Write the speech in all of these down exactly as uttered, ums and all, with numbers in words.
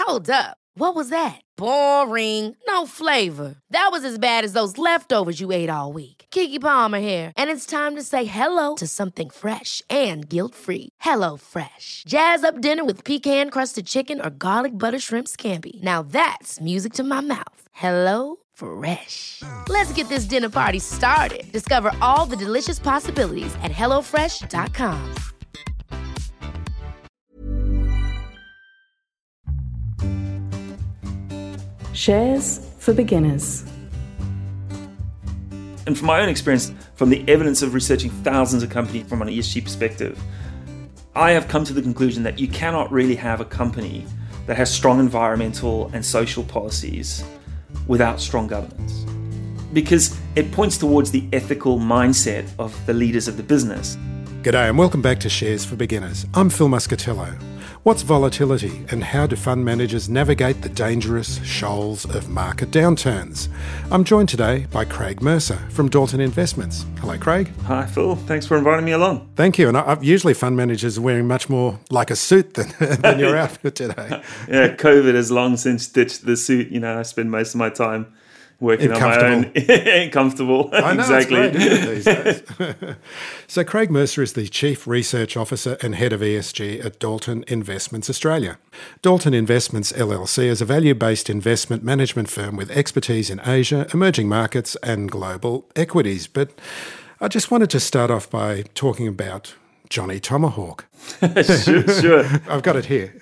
Hold up. What was that? Boring. No flavor. That was as bad as those leftovers you ate all week. Keke Palmer here, and it's time to say hello to something fresh and guilt-free. Hello Fresh. Jazz up dinner with pecan-crusted chicken or garlic butter shrimp scampi. Now that's music to my mouth. Hello Fresh. Let's get this dinner party started. Discover all the delicious possibilities at hello fresh dot com. Shares for Beginners. And from my own experience, from the evidence of researching thousands of companies from an E S G perspective, I have come to the conclusion that you cannot really have a company that has strong environmental and social policies without strong governance. Because it points towards the ethical mindset of the leaders of the business. G'day and welcome back to Shares for Beginners. I'm Phil Muscatello. What's volatility and how do fund managers navigate the dangerous shoals of market downturns? I'm joined today by Craig Mercer from Dalton Investments. Hello, Craig. Hi, Phil. Thanks for inviting me along. Thank you. And I, usually fund managers are wearing much more like a suit than, than your outfit today. Yeah, COVID has long since ditched the suit. You know, I spend most of my time working on my own. Comfortable. I know, exactly. It's great, isn't it, these days? So Craig Mercer is the Chief Research Officer and Head of E S G at Dalton Investments Australia. Dalton Investments L L C is a value-based investment management firm with expertise in Asia, emerging markets and global equities. But I just wanted to start off by talking about Johnny Tomahawk. sure, sure. I've got it here.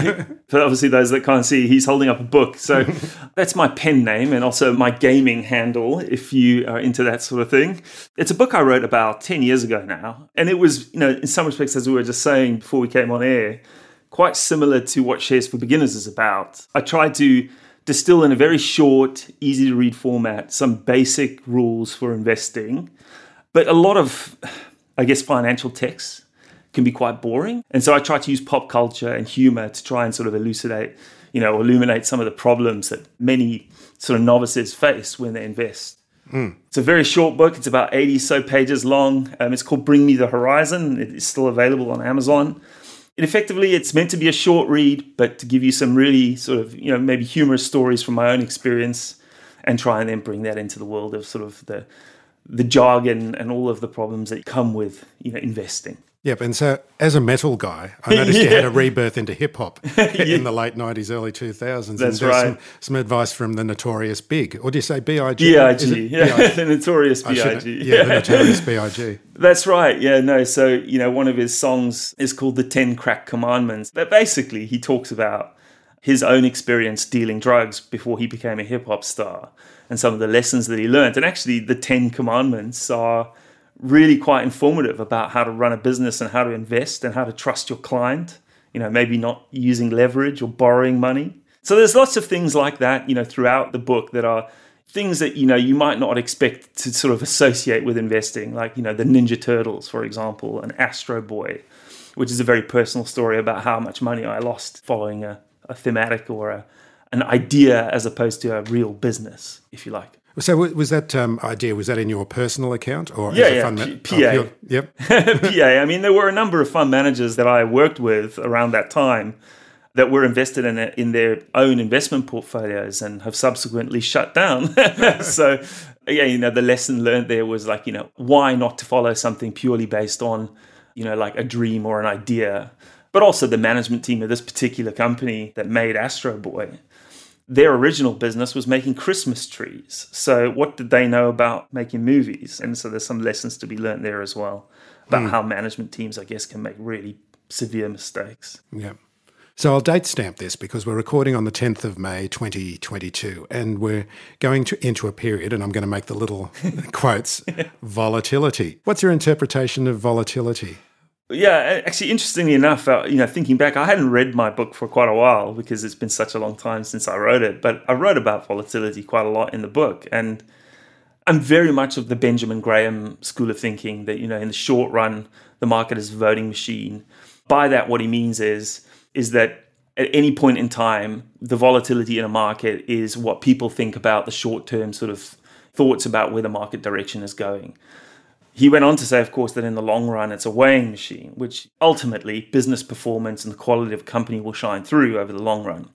For obviously those that can't see, he's holding up a book. So that's my pen name and also my gaming handle, if you are into that sort of thing. It's a book I wrote about ten years ago now. And it was, you know, in some respects, as we were just saying before we came on air, quite similar to what Shares for Beginners is about. I tried to distill in a very short, easy to read format some basic rules for investing. But a lot of, I guess, financial texts can be quite boring. And so I try to use pop culture and humor to try and sort of elucidate, you know, illuminate some of the problems that many sort of novices face when they invest. Mm. It's a very short book. It's about eighty so pages long. Um, it's called Bring Me the Horizon. It is still available on Amazon. And effectively, it's meant to be a short read, but to give you some really sort of, you know, maybe humorous stories from my own experience and try and then bring that into the world of sort of the the jargon and all of the problems that come with, you know, investing. Yep, and so as a metal guy, I noticed yeah. you had a rebirth into hip-hop yeah. in the late nineties, early two thousands. That's and right. Some, some advice from the Notorious Big, or do you say B I G? B I G, yeah, B I G? The Notorious B I G. Yeah, the Notorious B I G. That's right, yeah, no, so, you know, one of his songs is called The Ten Crack Commandments. But basically, he talks about his own experience dealing drugs before he became a hip-hop star and some of the lessons that he learned. And actually, the Ten Commandments are really quite informative about how to run a business and how to invest and how to trust your client, you know, maybe not using leverage or borrowing money. So there's lots of things like that, you know, throughout the book that are things that, you know, you might not expect to sort of associate with investing, like, you know, the Ninja Turtles, for example, and Astro Boy, which is a very personal story about how much money I lost following a, a thematic or a, an idea as opposed to a real business, if you like. So was that um, idea, was that in your personal account or yeah, as a yeah, fund manager? P A. Oh, yep. P A. I mean, there were a number of fund managers that I worked with around that time that were invested in a, in their own investment portfolios and have subsequently shut down. So, yeah, you know, the lesson learned there was like, you know, why not to follow something purely based on, you know, like a dream or an idea. But also the management team of this particular company that made Astro Boy, their original business was making Christmas trees. So what did they know about making movies? And so there's some lessons to be learned there as well about mm. how management teams, I guess, can make really severe mistakes. Yeah. So I'll date stamp this because we're recording on the tenth of May twenty twenty-two and we're going to into a period, and I'm going to make the little quotes, volatility. What's your interpretation of volatility? Yeah, actually, interestingly enough, uh, you know, thinking back, I hadn't read my book for quite a while because it's been such a long time since I wrote it. But I wrote about volatility quite a lot in the book. And I'm very much of the Benjamin Graham school of thinking that, you know, in the short run, the market is a voting machine. By that, what he means is, is that at any point in time, the volatility in a market is what people think about the short-term sort of thoughts about where the market direction is going. He went on to say, of course, that in the long run, it's a weighing machine, which ultimately business performance and the quality of a company will shine through over the long run.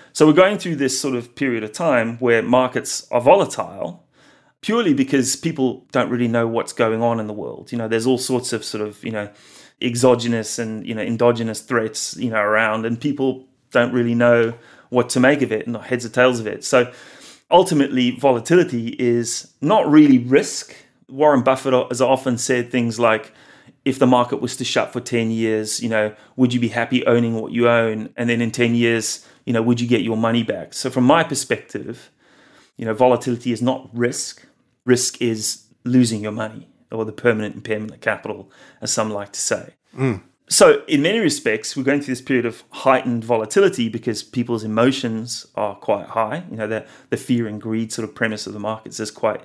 So we're going through this sort of period of time where markets are volatile purely because people don't really know what's going on in the world. You know, there's all sorts of sort of, you know, exogenous and, you know, endogenous threats, you know, around, and people don't really know what to make of it and heads or tails of it. So ultimately, volatility is not really risk. Warren Buffett has often said things like, if the market was to shut for ten years, you know, would you be happy owning what you own? And then in ten years, you know, would you get your money back? So from my perspective, you know, volatility is not risk. Risk is losing your money, or the permanent impairment of capital, as some like to say. Mm. So in many respects, we're going through this period of heightened volatility because people's emotions are quite high. You know, the, the fear and greed sort of premise of the markets is quite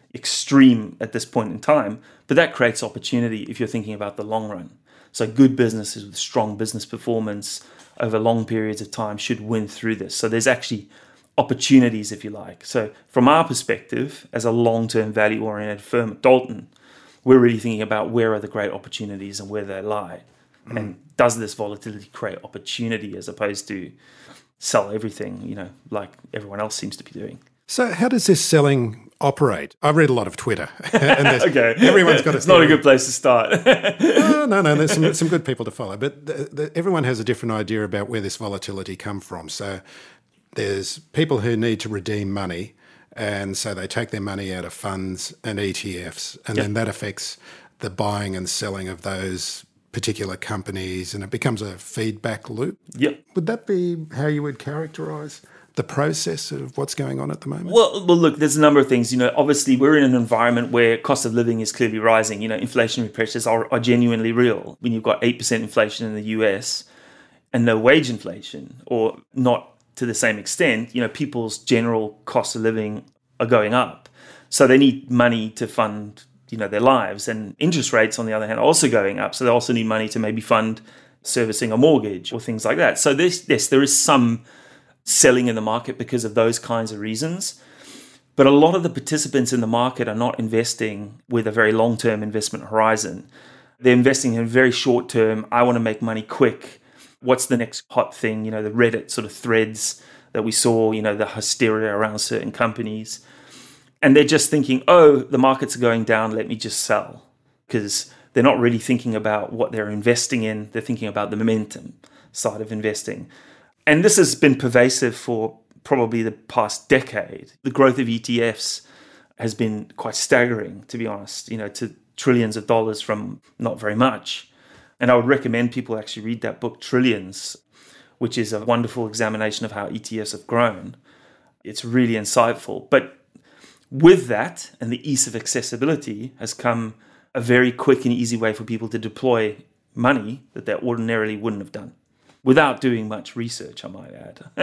extreme at this point in time, but that creates opportunity if you're thinking about the long run. So good businesses with strong business performance over long periods of time should win through this. So there's actually opportunities, if you like. So from our perspective, as a long-term value-oriented firm at Dalton, we're really thinking about where are the great opportunities and where they lie. Mm. And does this volatility create opportunity as opposed to sell everything, you know, like everyone else seems to be doing? So how does this selling operate? I read a lot of Twitter. And okay. Everyone's got a It's not a good place to start. no, no, no. There's some, some good people to follow. But the, the, everyone has a different idea about where this volatility come from. So there's people who need to redeem money, and so they take their money out of funds and E T Fs, and yep. then that affects the buying and selling of those particular companies, and it becomes a feedback loop. Yep. Would that be how you would characterise the process of what's going on at the moment? Well, well, look, there's a number of things. You know, obviously we're in an environment where cost of living is clearly rising. You know, inflationary pressures are, are genuinely real. When you've got eight percent inflation in the U S and no wage inflation, or not to the same extent, you know, people's general cost of living are going up. So they need money to fund, you know, their lives. And interest rates, on the other hand, are also going up. So they also need money to maybe fund servicing a mortgage or things like that. So this, yes, there is some selling in the market because of those kinds of reasons. But a lot of the participants in the market are not investing with a very long-term investment horizon. They're investing in very short-term, I want to make money quick. What's the next hot thing? You know, the Reddit sort of threads that we saw, you know, the hysteria around certain companies. And they're just thinking, oh, the markets are going down, let me just sell. Because they're not really thinking about what they're investing in. They're thinking about the momentum side of investing. And this has been pervasive for probably the past decade. The growth of E T Fs has been quite staggering, to be honest, you know, to trillions of dollars from not very much. And I would recommend people actually read that book, Trillions, which is a wonderful examination of how E T Fs have grown. It's really insightful. But with that and the ease of accessibility has come a very quick and easy way for people to deploy money that they ordinarily wouldn't have done without doing much research, I might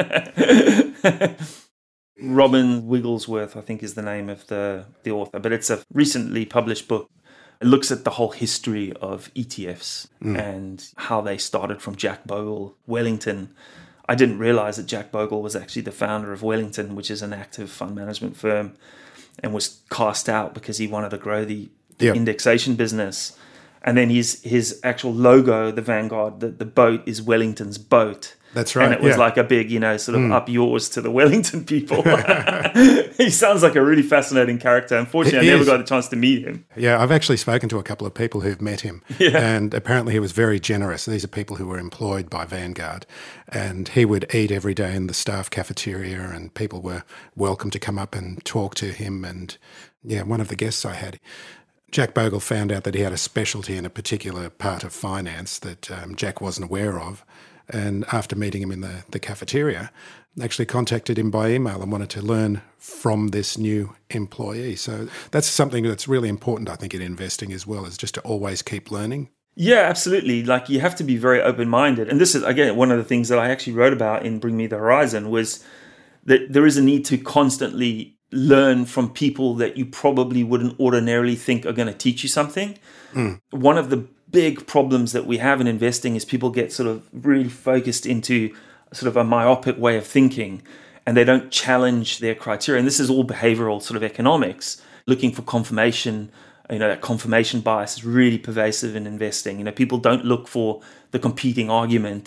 add. Robin Wigglesworth, I think, is the name of the, the author, but it's a recently published book. It looks at the whole history of E T Fs mm. and how they started from Jack Bogle, Wellington. I didn't realize that Jack Bogle was actually the founder of Wellington, which is an active fund management firm, and was cast out because he wanted to grow the, the yep. indexation business. And then his his actual logo, the Vanguard, the, the boat is Wellington's boat. That's right. And it was yeah. like a big, you know, sort of mm. up yours to the Wellington people. He sounds like a really fascinating character. Unfortunately, he I never is. got the chance to meet him. Yeah, I've actually spoken to a couple of people who've met him. Yeah. And apparently he was very generous. These are people who were employed by Vanguard. And he would eat every day in the staff cafeteria, and people were welcome to come up and talk to him. And yeah, one of the guests I had, Jack Bogle, found out that he had a specialty in a particular part of finance that um, Jack wasn't aware of. And after meeting him in the, the cafeteria, actually contacted him by email and wanted to learn from this new employee. So that's something that's really important, I think, in investing as well, is just to always keep learning. Yeah, absolutely. Like, you have to be very open-minded. And this is, again, one of the things that I actually wrote about in Bring Me the Horizon was that there is a need to constantly learn from people that you probably wouldn't ordinarily think are going to teach you something. Mm. One of the big problems that we have in investing is people get sort of really focused into sort of a myopic way of thinking, and they don't challenge their criteria. And this is all behavioral sort of economics, looking for confirmation. You know, that confirmation bias is really pervasive in investing. You know, people don't look for the competing argument.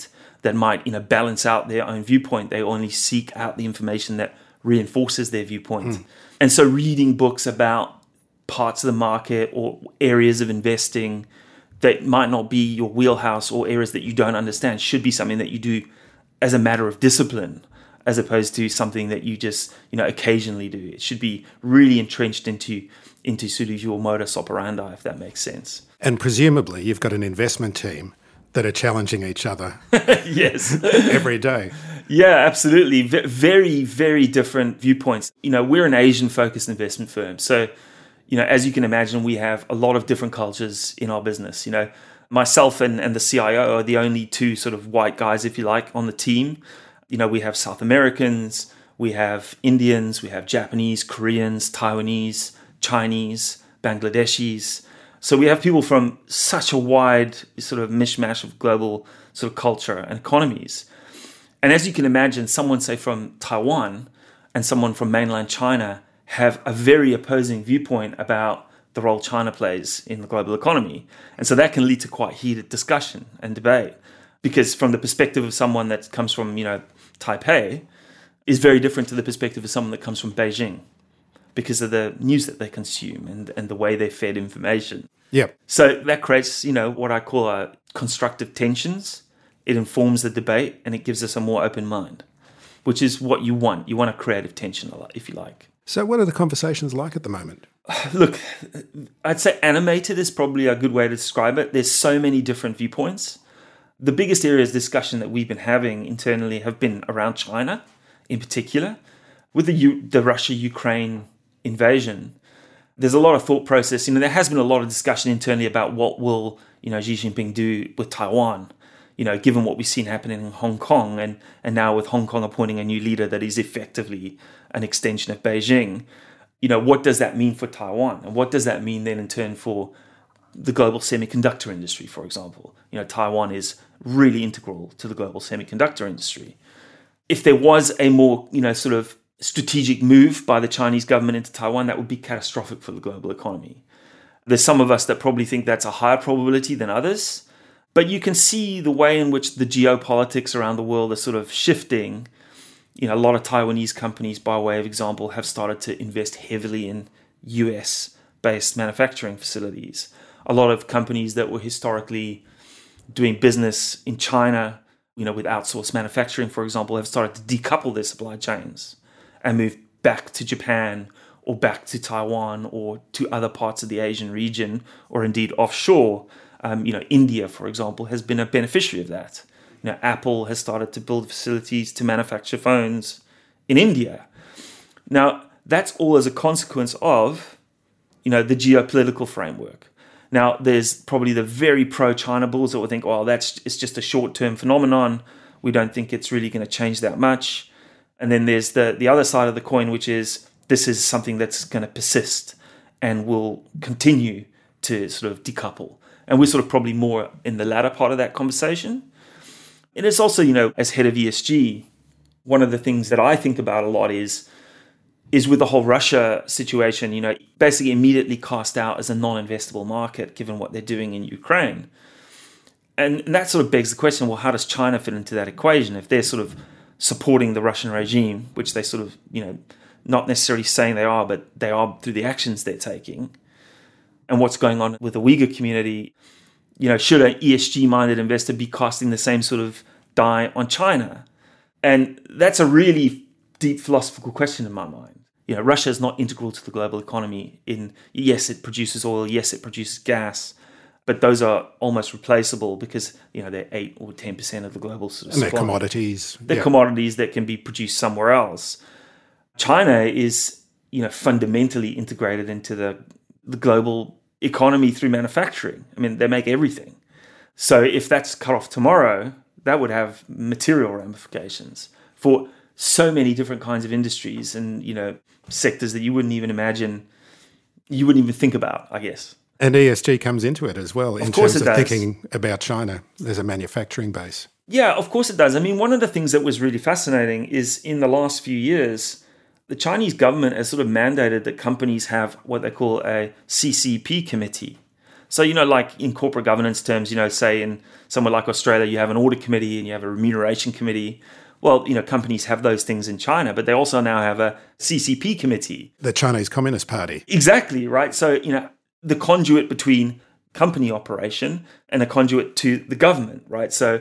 that might, you know, balance out their own viewpoint. They only seek out the information that reinforces their viewpoint. Mm. And so reading books about parts of the market or areas of investing that might not be your wheelhouse or areas that you don't understand should be something that you do as a matter of discipline, as opposed to something that you just, you know, occasionally do. It should be really entrenched into into sort of your modus operandi, if that makes sense. And presumably you've got an investment team that are challenging each other. Yes. Every day. Yeah, absolutely. V- very, very different viewpoints. You know, we're an Asian-focused investment firm. So, you know, as you can imagine, we have a lot of different cultures in our business. You know, myself and, and the C I O are the only two sort of white guys, if you like, on the team. You know, we have South Americans, we have Indians, we have Japanese, Koreans, Taiwanese, Chinese, Bangladeshis. So we have people from such a wide sort of mishmash of global sort of culture and economies. And as you can imagine, someone, say, from Taiwan and someone from mainland China have a very opposing viewpoint about the role China plays in the global economy. And so that can lead to quite heated discussion and debate, because from the perspective of someone that comes from, you know, Taipei is very different to the perspective of someone that comes from Beijing, because of the news that they consume and, and the way they're fed information. Yep. So that creates, you know, what I call a constructive tensions. It informs the debate and it gives us a more open mind, which is what you want. You want a creative tension, if you like. So what are the conversations like at the moment? Look, I'd say animated is probably a good way to describe it. There's so many different viewpoints. The biggest areas of discussion that we've been having internally have been around China in particular. With the U- the Russia-Ukraine invasion, there's a lot of thought process. You know, there has been a lot of discussion internally about what will, you know, Xi Jinping do with Taiwan, you know, given what we've seen happening in Hong Kong, and, and now with Hong Kong appointing a new leader that is effectively an extension of Beijing. You know, what does that mean for Taiwan? And what does that mean then in turn for the global semiconductor industry, for example? You know, Taiwan is really integral to the global semiconductor industry. If there was a more, you know, sort of strategic move by the Chinese government into Taiwan, that would be catastrophic for the global economy. There's some of us that probably think that's a higher probability than others, but you can see the way in which the geopolitics around the world are sort of shifting. You know, a lot of Taiwanese companies, by way of example, have started to invest heavily in U S-based manufacturing facilities. A lot of companies that were historically doing business in China, you know, with outsourced manufacturing, for example, have started to decouple their supply chains and move back to Japan or back to Taiwan or to other parts of the Asian region, or indeed offshore. Um, you know, India, for example, has been a beneficiary of that. You know, Apple has started to build facilities to manufacture phones in India. Now, that's all as a consequence of, you know, the geopolitical framework. Now, there's probably the very pro-China bulls that will think, oh, that's it's just a short-term phenomenon. We don't think it's really going to change that much. And then there's the, the other side of the coin, which is this is something that's going to persist and will continue to sort of decouple. And we're sort of probably more in the latter part of that conversation. And it's also, you know, as head of E S G, one of the things that I think about a lot is, is with the whole Russia situation, you know, basically immediately cast out as a non-investable market, given what they're doing in Ukraine. And, and that sort of begs the question, well, how does China fit into that equation? If they're sort of supporting the Russian regime, which they sort of, you know, not necessarily saying they are, but they are through the actions they're taking, and what's going on with the Uyghur community, you know, should an E S G-minded investor be casting the same sort of die on China? And that's a really deep philosophical question in my mind. You know, Russia is not integral to the global economy. In yes, it produces oil, yes, it produces gas, but those are almost replaceable because, you know, they're eight or ten percent of the global sort of and they're supply. commodities. They're yeah. commodities that can be produced somewhere else. China is, you know, fundamentally integrated into the the global economy through manufacturing. I mean, they make everything. So if that's cut off tomorrow, that would have material ramifications for so many different kinds of industries and, you know, sectors that you wouldn't even imagine, you wouldn't even think about, I guess. And E S G comes into it as well in Of course terms it of does. thinking about China as a manufacturing base. Yeah, of course it does. I mean, one of the things that was really fascinating is in the last few years, the Chinese government has sort of mandated that companies have what they call a C C P committee. So, you know, like in corporate governance terms, you know, say in somewhere like Australia, you have an audit committee and you have a remuneration committee. Well, you know, companies have those things in China, but they also now have a C C P committee. The Chinese Communist Party. Exactly, right? So, you know, the conduit between company operation and a conduit to the government, right? So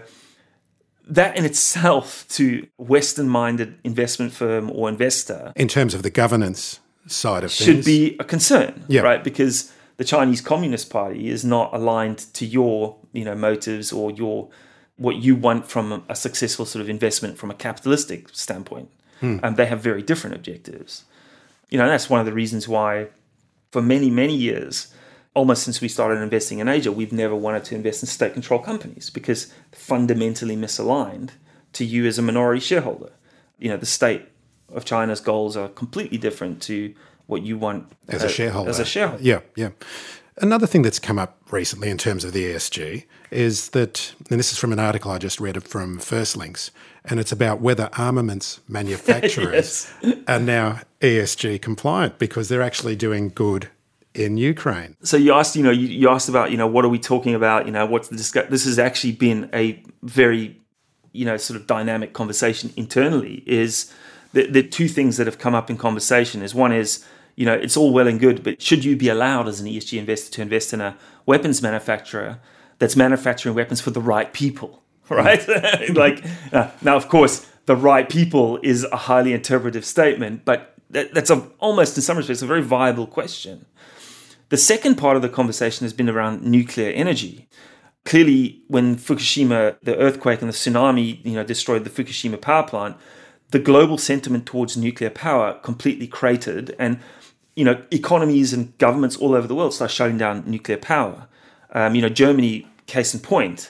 that in itself to Western-minded investment firm or investor... In terms of the governance side of should things. Should be a concern, yeah. right? Because the Chinese Communist Party is not aligned to your, you know, motives or your what you want from a successful sort of investment from a capitalistic standpoint. And hmm. um, they have very different objectives. You know, that's one of the reasons why for many, many years, almost since we started investing in Asia, we've never wanted to invest in state-controlled companies because they're fundamentally misaligned to you as a minority shareholder. You know, the state of China's goals are completely different to what you want as a shareholder. As a shareholder. Yeah, yeah. Another thing that's come up recently in terms of the E S G is that, and this is from an article I just read from First Links, and it's about whether armaments manufacturers yes. are now E S G compliant because they're actually doing good in Ukraine. So you asked, you know, you, you asked about, you know, what are we talking about? You know, what's the discuss? This has actually been a very, you know, sort of dynamic conversation internally. Is the, the two things that have come up in conversation is one is, you know, it's all well and good, but should you be allowed as an E S G investor to invest in a weapons manufacturer that's manufacturing weapons for the right people, right? like uh, now, of course, the right people is a highly interpretive statement, but that, that's a, almost in some respects a very viable question. The second part of the conversation has been around nuclear energy. Clearly, when Fukushima, the earthquake and the tsunami, you know, destroyed the Fukushima power plant, the global sentiment towards nuclear power completely cratered, and you know, economies and governments all over the world start shutting down nuclear power. Um, you know, Germany, case in point.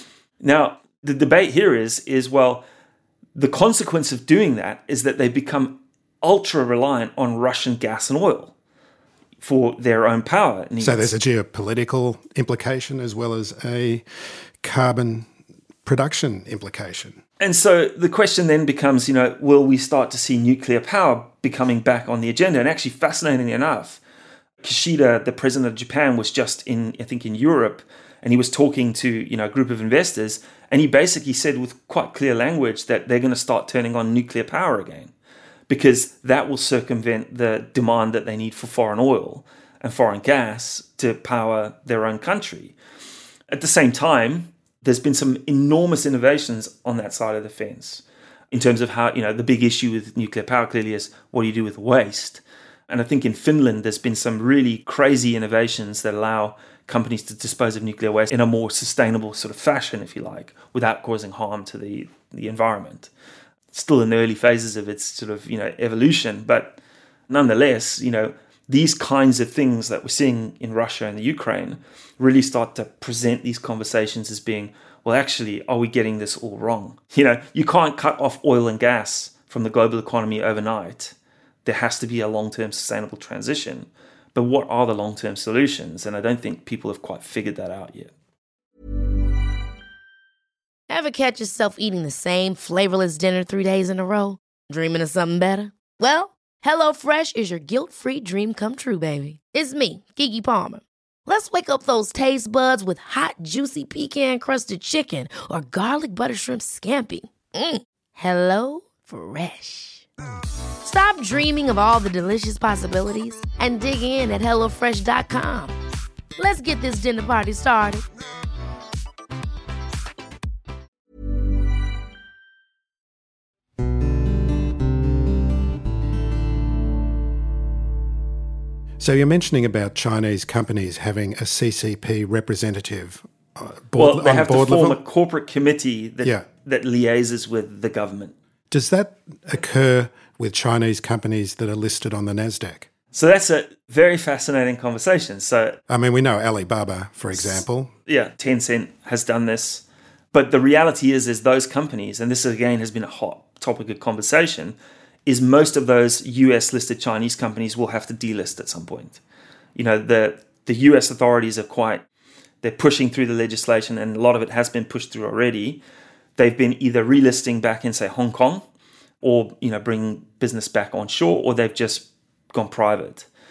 Now, the debate here is, is, well, the consequence of doing that is that they become ultra reliant on Russian gas and oil for their own power needs. So there's a geopolitical implication as well as a carbon production implication. And so the question then becomes, you know, will we start to see nuclear power becoming back on the agenda? And actually, fascinatingly enough, Kishida, the president of Japan, was just in, I think, in Europe, and he was talking to, you know, a group of investors, and he basically said with quite clear language that they're going to start turning on nuclear power again, because that will circumvent the demand that they need for foreign oil and foreign gas to power their own country. At the same time, there's been some enormous innovations on that side of the fence in terms of how, you know, the big issue with nuclear power clearly is what do you do with waste? And I think in Finland, there's been some really crazy innovations that allow companies to dispose of nuclear waste in a more sustainable sort of fashion, if you like, without causing harm to the, the environment. Still in the early phases of its sort of, you know, evolution, but nonetheless, you know, these kinds of things that we're seeing in Russia and the Ukraine really start to present these conversations as being, well, actually, are we getting this all wrong? You know, you can't cut off oil and gas from the global economy overnight. There has to be a long-term sustainable transition. But what are the long-term solutions? And I don't think people have quite figured that out yet. Ever catch yourself eating the same flavorless dinner three days in a row? Dreaming of something better? Well, HelloFresh is your guilt-free dream come true, baby. It's me, Keke Palmer. Let's wake up those taste buds with hot, juicy pecan-crusted chicken or garlic butter shrimp scampi. Mm. Hello Fresh. Stop dreaming of all the delicious possibilities and dig in at hello fresh dot com. Let's get this dinner party started. So you're mentioning about Chinese companies having a C C P representative uh, board, well, they on have board to form level? a corporate committee that, yeah. that liaises with the government. Does that occur with Chinese companies that are listed on the NASDAQ? So that's a very fascinating conversation. So I mean, we know Alibaba, for example. Yeah, Tencent has done this. But the reality is, is those companies, and this again has been a hot topic of conversation, is most of those U S-listed Chinese companies will have to delist at some point. You know, the the U S authorities are quite, they're pushing through the legislation, and a lot of it has been pushed through already. They've been either relisting back in, say, Hong Kong, or, you know, bringing business back onshore, or they've just gone private.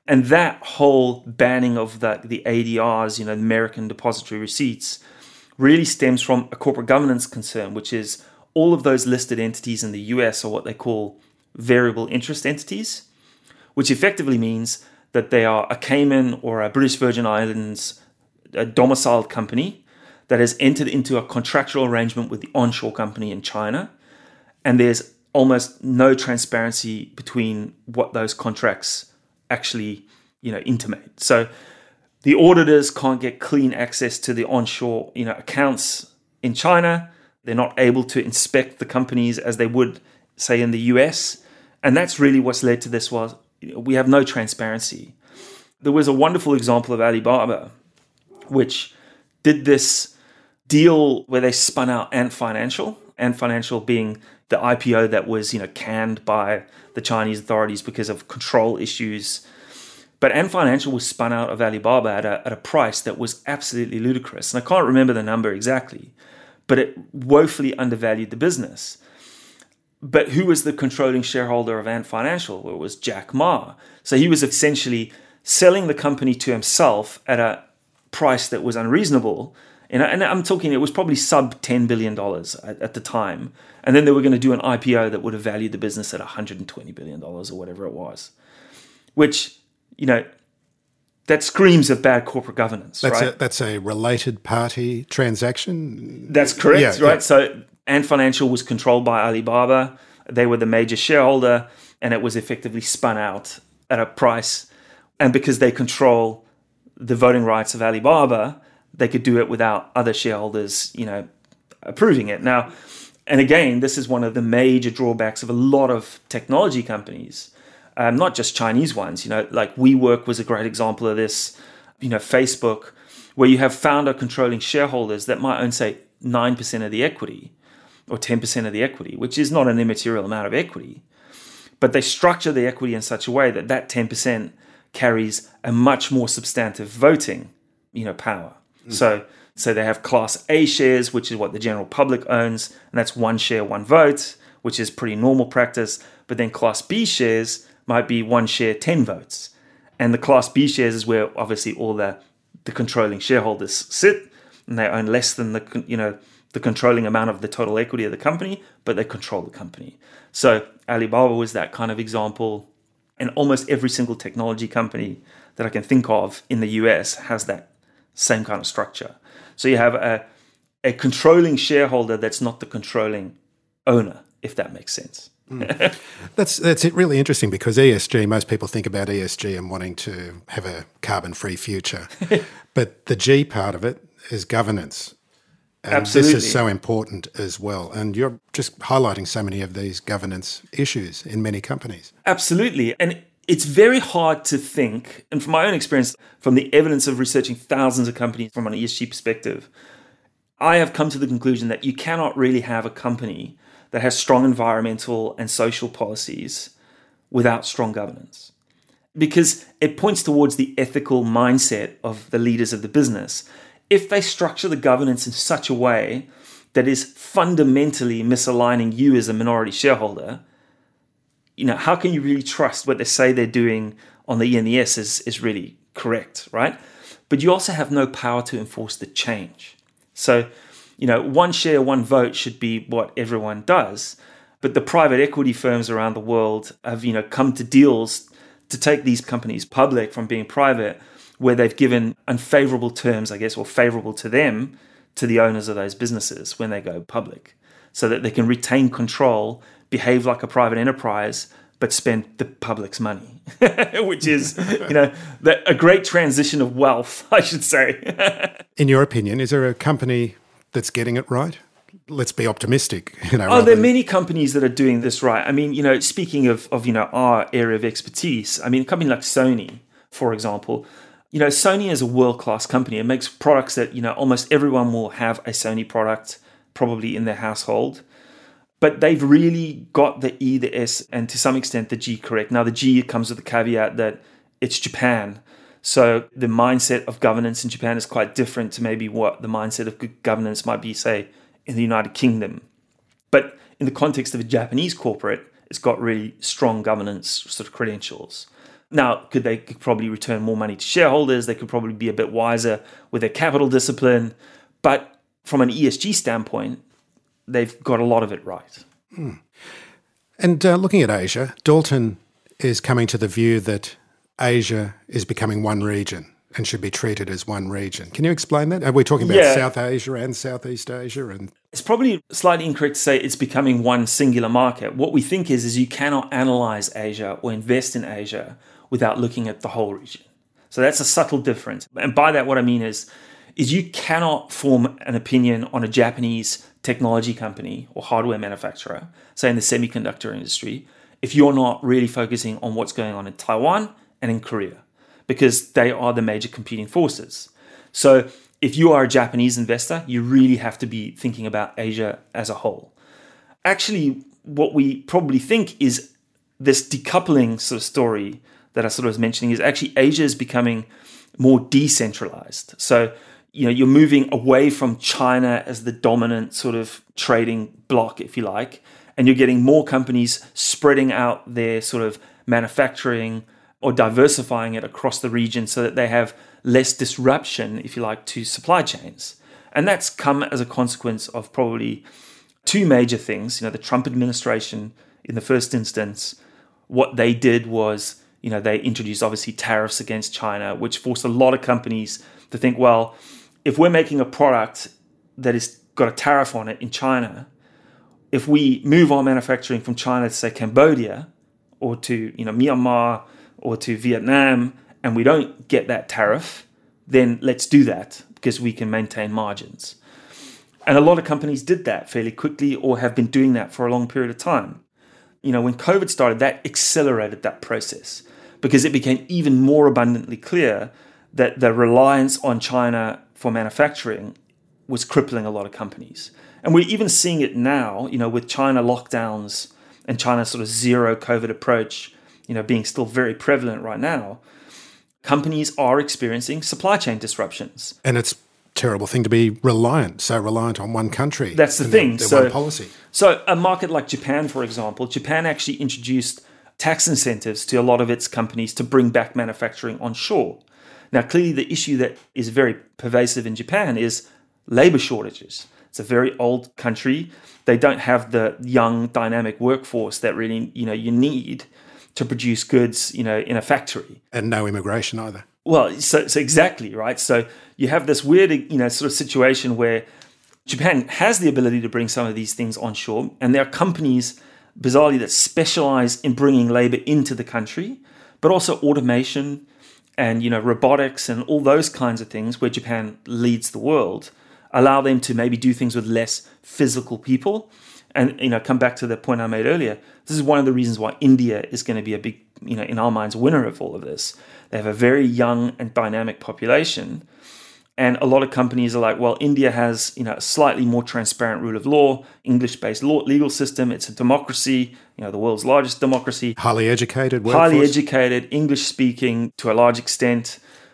And that whole banning of the, the A D Rs, you know, the American Depository Receipts, really stems from a corporate governance concern, which is all of those listed entities in the U S are what they call variable interest entities, which effectively means that they are a Cayman or a British Virgin Islands a domiciled company that has entered into a contractual arrangement with the onshore company in China. And there's almost no transparency between what those contracts actually, you know, intimate. So the auditors can't get clean access to the onshore, you know, accounts in China. They're not able to inspect the companies as they would, say, in the U S. And that's really what's led to this was we have no transparency. There was a wonderful example of Alibaba, which did this deal where they spun out Ant Financial, Ant Financial being the I P O that was, you know, canned by the Chinese authorities because of control issues. But Ant Financial was spun out of Alibaba at a, at a price that was absolutely ludicrous. And I can't remember the number exactly, but it woefully undervalued the business. But who was the controlling shareholder of Ant Financial? Well, it was Jack Ma. So he was essentially selling the company to himself at a price that was unreasonable. And, and I'm talking, it was probably sub ten billion dollars at, at the time. And then they were going to do an I P O that would have valued the business at one hundred twenty billion dollars or whatever it was, which, you know, that screams of bad corporate governance, that's right? A, that's a related party transaction? That's correct, yeah, right? Yeah. So Ant Financial was controlled by Alibaba. They were the major shareholder, and it was effectively spun out at a price. And because they control the voting rights of Alibaba, they could do it without other shareholders, you know, approving it. Now, and again, this is one of the major drawbacks of a lot of technology companies, um, not just Chinese ones. You know, like WeWork was a great example of this. You know, Facebook, where you have founder controlling shareholders that might own, say, nine percent of the equity or ten percent of the equity, which is not an immaterial amount of equity. But they structure the equity in such a way that that ten percent carries a much more substantive voting, you know, power. Mm. So, so they have Class A shares, which is what the general public owns, and that's one share, one vote, which is pretty normal practice. But then Class B shares might be one share, ten votes. And the Class B shares is where obviously all the, the controlling shareholders sit, and they own less than the, you know, the controlling amount of the total equity of the company, but they control the company. So Alibaba was that kind of example. And almost every single technology company that I can think of in the U S has that same kind of structure. So you have a, a controlling shareholder that's not the controlling owner, if that makes sense. Mm. That's that's it. Really interesting because E S G, most people think about E S G and wanting to have a carbon-free future. But the G part of it is governance. And Absolutely. This is so important as well. And you're just highlighting so many of these governance issues in many companies. Absolutely. And it's very hard to think, and from my own experience, from the evidence of researching thousands of companies from an E S G perspective, I have come to the conclusion that you cannot really have a company that has strong environmental and social policies without strong governance. Because it points towards the ethical mindset of the leaders of the business. If they structure the governance in such a way that is fundamentally misaligning you as a minority shareholder, you know, how can you really trust what they say they're doing on the E and the S is, is really correct, right? But you also have no power to enforce the change. So, you know, one share, one vote should be what everyone does. But the private equity firms around the world have, you know, come to deals to take these companies public from being private, where they've given unfavorable terms, I guess, or favorable to them, to the owners of those businesses when they go public, so that they can retain control, behave like a private enterprise, but spend the public's money, which is, you know, the, a great transition of wealth, I should say. In your opinion, is there a company that's getting it right? Let's be optimistic. You know, oh, there are than... many companies that are doing this right. I mean, you know, speaking of, of, you know, our area of expertise, I mean, a company like Sony, for example, you know, Sony is a world-class company. It makes products that, you know, almost everyone will have a Sony product probably in their household. But they've really got the E, the S, and to some extent the G correct. Now, the G comes with the caveat that it's Japan. So the mindset of governance in Japan is quite different to maybe what the mindset of good governance might be, say, in the United Kingdom. But in the context of a Japanese corporate, it's got really strong governance sort of credentials. Now, could they could probably return more money to shareholders? They could probably be a bit wiser with their capital discipline. But from an E S G standpoint, they've got a lot of it right. Hmm. And uh, looking at Asia, Dalton is coming to the view that Asia is becoming one region and should be treated as one region. Can you explain that? Are we talking about yeah. South Asia and Southeast Asia? And It's probably slightly incorrect to say it's becoming one singular market. What we think is, is you cannot analyze Asia or invest in Asia without looking at the whole region. So that's a subtle difference. And by that, what I mean is, is you cannot form an opinion on a Japanese technology company or hardware manufacturer, say in the semiconductor industry, if you're not really focusing on what's going on in Taiwan and in Korea, because they are the major competing forces. So if you are a Japanese investor, you really have to be thinking about Asia as a whole. Actually, what we probably think is this decoupling sort of story that I sort of was mentioning is actually Asia is becoming more decentralized. So, you know, you're moving away from China as the dominant sort of trading bloc, if you like, and you're getting more companies spreading out their sort of manufacturing or diversifying it across the region so that they have less disruption, if you like, to supply chains. And that's come as a consequence of probably two major things. You know, the Trump administration, in the first instance, what they did was, you know, they introduced obviously tariffs against China, which forced a lot of companies to think, well, if we're making a product that has got a tariff on it in China, if we move our manufacturing from China to, say, Cambodia or to, you know, Myanmar or to Vietnam, and we don't get that tariff, then let's do that because we can maintain margins. And a lot of companies did that fairly quickly or have been doing that for a long period of time. You know, when COVID started, that accelerated that process because it became even more abundantly clear that the reliance on China for manufacturing was crippling a lot of companies. And we're even seeing it now, you know, with China lockdowns and China's sort of zero COVID approach, you know, being still very prevalent right now. Companies are experiencing supply chain disruptions. And it's a terrible thing to be reliant, so reliant on one country. That's the thing. Their, their so, one policy. So a market like Japan, for example, Japan actually introduced tax incentives to a lot of its companies to bring back manufacturing onshore. Now, clearly the issue that is very pervasive in Japan is labor shortages. It's a very old country. They don't have the young, dynamic workforce that really, you know, you need to produce goods, you know, in a factory. And no immigration either. Well, so, so exactly, right? So you have this weird, you know, sort of situation where Japan has the ability to bring some of these things onshore, and there are companies, bizarrely, that specialize in bringing labor into the country, but also automation and, you know, robotics and all those kinds of things where Japan leads the world, allow them to maybe do things with less physical people. And, you know, come back to the point I made earlier, this is one of the reasons why India is going to be a big, you know, in our minds, winner of all of this. They have a very young and dynamic population. And a lot of companies are like, well, India has, you know, a slightly more transparent rule of law, English-based law, legal system. It's a democracy, you know, the world's largest democracy. Highly educated workforce. Highly educated, English-speaking to a large extent.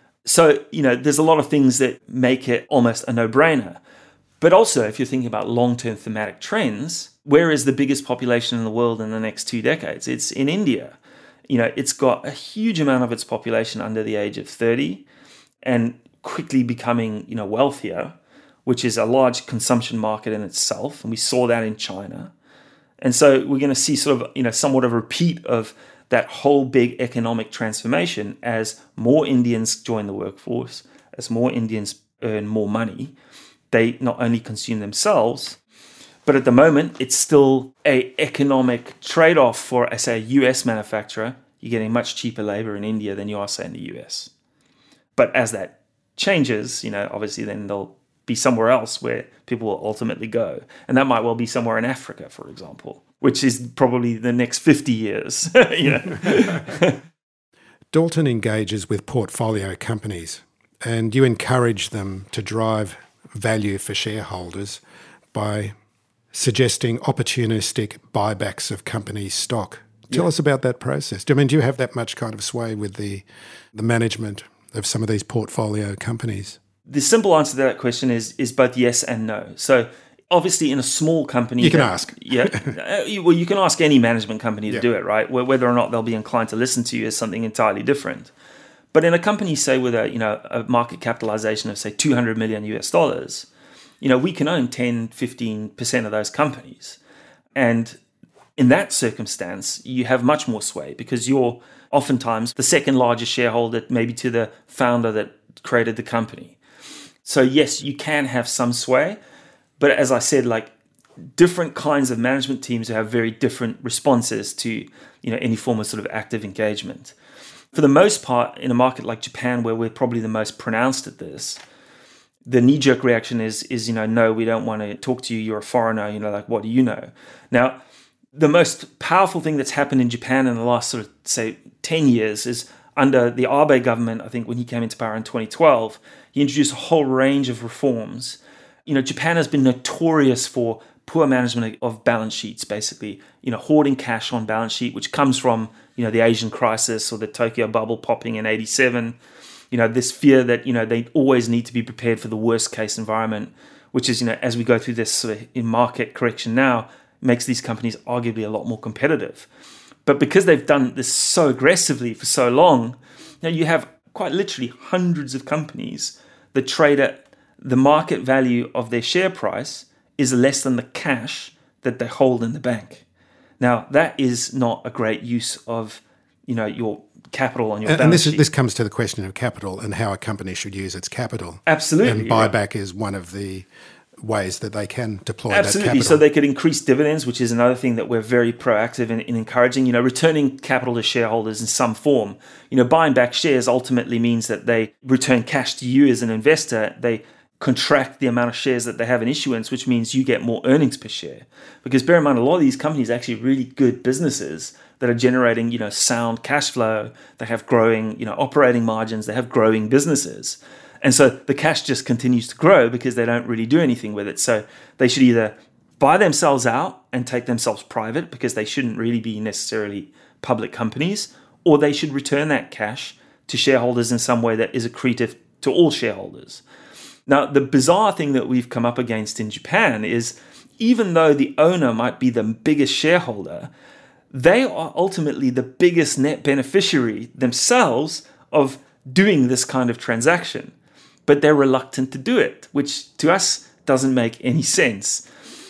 So, you know, there's a lot of things that make it almost a no-brainer. But also, if you're thinking about long-term thematic trends, where is the biggest population in the world in the next two decades? It's in India. You know, it's got a huge amount of its population under the age of thirty and quickly becoming, you know, wealthier, which is a large consumption market in itself. And we saw that in China. And so we're going to see sort of, you know, somewhat of a repeat of that whole big economic transformation as more Indians join the workforce, as more Indians earn more money. They not only consume themselves, but at the moment, it's still a economic trade-off for, I say, a U S manufacturer. You're getting much cheaper labor in India than you are, say, in the U S. But as that changes, you know, obviously then they'll be somewhere else where people will ultimately go. And that might well be somewhere in Africa, for example, which is probably the next fifty years. you know. Dalton engages with portfolio companies, and you encourage them to drive value for shareholders by suggesting opportunistic buybacks of company stock. Tell yeah. us about that process. I mean, do you have that much kind of sway with the the management of some of these portfolio companies? The simple answer to that question is is both yes and no. So obviously in a small company... You can that, ask. Yeah. uh, you- well, you can ask any management company to Yeah. do it, right? Wh- Whether or not they'll be inclined to listen to you is something entirely different. But in a company, say, with a, you know, a market capitalization of, say, two hundred million U S dollars, you know, we can own ten, fifteen percent of those companies. And in that circumstance, you have much more sway because you're oftentimes the second largest shareholder, maybe to the founder that created the company. So yes, you can have some sway, but as I said, like different kinds of management teams have very different responses to, you know, any form of sort of active engagement. For the most part, in a market like Japan, where we're probably the most pronounced at this, the knee-jerk reaction is, is, you know, no, we don't want to talk to you. You're a foreigner. You know, like, what do you know? Now, the most powerful thing that's happened in Japan in the last sort of, say, ten years is under the Abe government. I think when he came into power in twenty twelve, he introduced a whole range of reforms. You know, Japan has been notorious for poor management of balance sheets, basically, you know, hoarding cash on balance sheet, which comes from, you know, the Asian crisis or the Tokyo bubble popping in eighty-seven. You know, this fear that, you know, they always need to be prepared for the worst case environment, which is, you know, as we go through this sort of market correction now, makes these companies arguably a lot more competitive. But because they've done this so aggressively for so long, you know, you have quite literally hundreds of companies that trade at the market value of their share price is less than the cash that they hold in the bank. Now, that is not a great use of, you know, your capital on your And, balance and this is, sheet. this comes to the question of capital and how a company should use its capital. Absolutely. And buyback is one of the ways that they can deploy Absolutely. that capital. So they could increase dividends, which is another thing that we're very proactive in, in encouraging, you know, returning capital to shareholders in some form. You know, buying back shares ultimately means that they return cash to you as an investor. They contract the amount of shares that they have in issuance, which means you get more earnings per share. Because bear in mind, a lot of these companies are actually really good businesses that are generating, you know, sound cash flow. They have growing, you know, operating margins. They have growing businesses. And so the cash just continues to grow because they don't really do anything with it. So they should either buy themselves out and take themselves private because they shouldn't really be necessarily public companies, or they should return that cash to shareholders in some way that is accretive to all shareholders. Now, the bizarre thing that we've come up against in Japan is even though the owner might be the biggest shareholder, they are ultimately the biggest net beneficiary themselves of doing this kind of transaction. But they're reluctant to do it, which to us doesn't make any sense.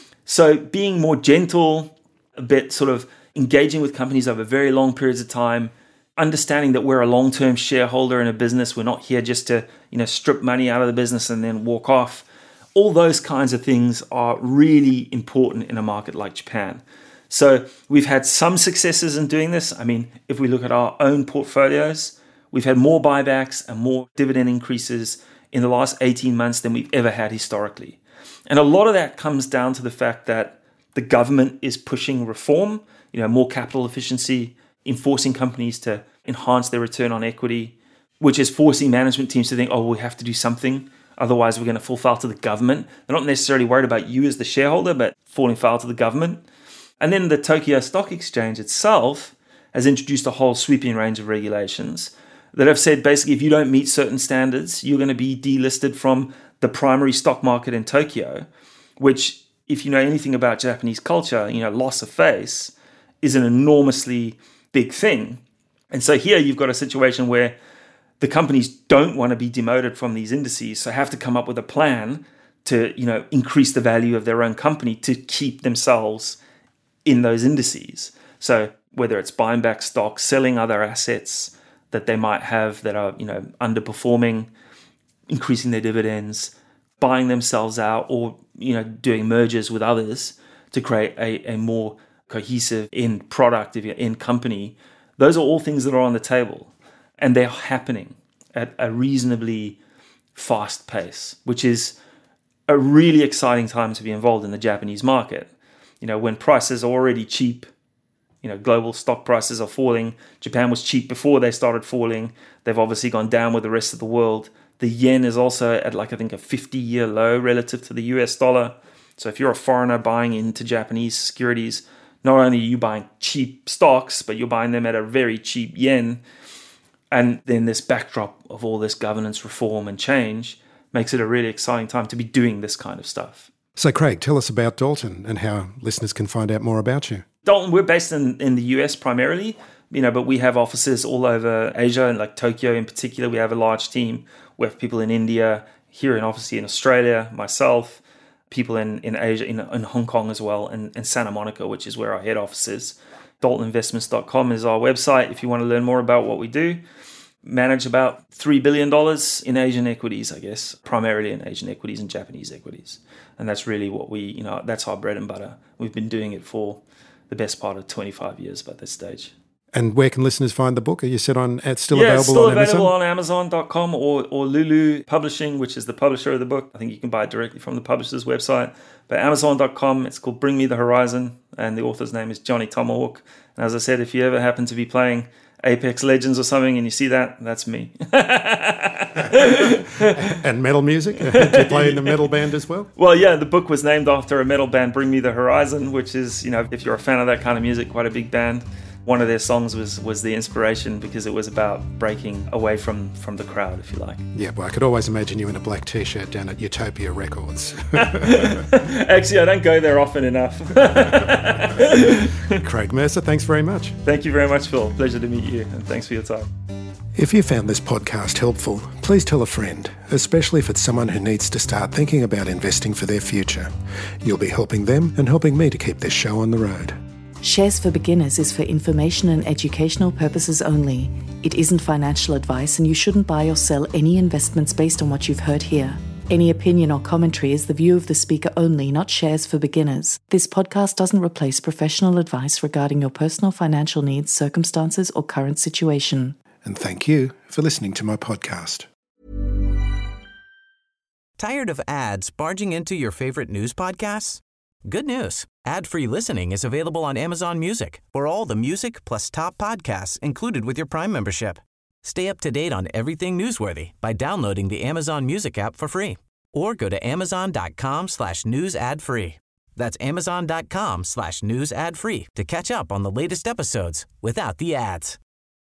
So being more gentle, a bit sort of engaging with companies over very long periods of time, understanding that we're a long-term shareholder in a business, we're not here just to, you know, strip money out of the business and then walk off. All those kinds of things are really important in a market like Japan. So we've had some successes in doing this. I mean, if we look at our own portfolios, we've had more buybacks and more dividend increases in the last eighteen months than we've ever had historically. And a lot of that comes down to the fact that the government is pushing reform, you know, more capital efficiency, enforcing companies to enhance their return on equity, which is forcing management teams to think, oh, we have to do something. Otherwise, we're going to fall foul to the government. They're not necessarily worried about you as the shareholder, but falling foul to the government. And then the Tokyo Stock Exchange itself has introduced a whole sweeping range of regulations that have said basically if you don't meet certain standards, you're going to be delisted from the primary stock market in Tokyo, which, if you know anything about Japanese culture, you know, loss of face is an enormously big thing. And so here you've got a situation where the companies don't want to be demoted from these indices, so have to come up with a plan to, you know, increase the value of their own company to keep themselves in those indices. So whether it's buying back stock, selling other assets that they might have that are, you know, underperforming, increasing their dividends, buying themselves out, or, you know, doing mergers with others to create a, a more cohesive end product, if you're end company. Those are all things that are on the table, and they're happening at a reasonably fast pace, which is a really exciting time to be involved in the Japanese market. You know, when prices are already cheap, you know, global stock prices are falling. Japan was cheap before they started falling. They've obviously gone down with the rest of the world. The yen is also at, like, I think a fifty-year low relative to the U S dollar. So if you're a foreigner buying into Japanese securities, not only are you buying cheap stocks, but you're buying them at a very cheap yen. And then this backdrop of all this governance reform and change makes it a really exciting time to be doing this kind of stuff. So, Craig, tell us about Dalton and how listeners can find out more about you. Dalton, we're based in, in the U S primarily, you know, but we have offices all over Asia, and like Tokyo in particular. We have a large team. We have people in India, here in obviously in Australia, myself, people in, in Asia, in, in Hong Kong as well, and, and Santa Monica, which is where our head office is. Dalton Investments dot com is our website if you want to learn more about what we do. Manage about three billion dollars in Asian equities, I guess, primarily in Asian equities and Japanese equities. And that's really what we, you know, that's our bread and butter. We've been doing it for the best part of twenty-five years by this stage. And where can listeners find the book? Are you said on, it's still yeah, available it's still on available Amazon? on Amazon dot com or, or Lulu Publishing, which is the publisher of the book. I think you can buy it directly from the publisher's website. But Amazon dot com, it's called Bring Me the Horizon, and the author's name is Johnny Tomahawk. And as I said, if you ever happen to be playing Apex Legends or something and you see that, that's me. And metal music? Do you play in the metal band as well? Well, yeah, the book was named after a metal band, Bring Me the Horizon, which is, you know, if you're a fan of that kind of music, quite a big band. One of their songs was was the inspiration because it was about breaking away from, from the crowd, if you like. Yeah, well, I could always imagine you in a black T-shirt down at Utopia Records. Actually, I don't go there often enough. Craig Mercer, thanks very much. Thank you very much, Phil. Pleasure to meet you, and thanks for your time. If you found this podcast helpful, please tell a friend, especially if it's someone who needs to start thinking about investing for their future. You'll be helping them and helping me to keep this show on the road. Shares for Beginners is for information and educational purposes only. It isn't financial advice, and you shouldn't buy or sell any investments based on what you've heard here. Any opinion or commentary is the view of the speaker only, not Shares for Beginners. This podcast doesn't replace professional advice regarding your personal financial needs, circumstances, or current situation. And thank you for listening to my podcast. Tired of ads barging into your favorite news podcasts? Good news. Ad-free listening is available on Amazon Music for all the music plus top podcasts included with your Prime membership. Stay up to date on everything newsworthy by downloading the Amazon Music app for free or go to amazon.com slash news ad free. That's amazon.com slash news ad free to catch up on the latest episodes without the ads.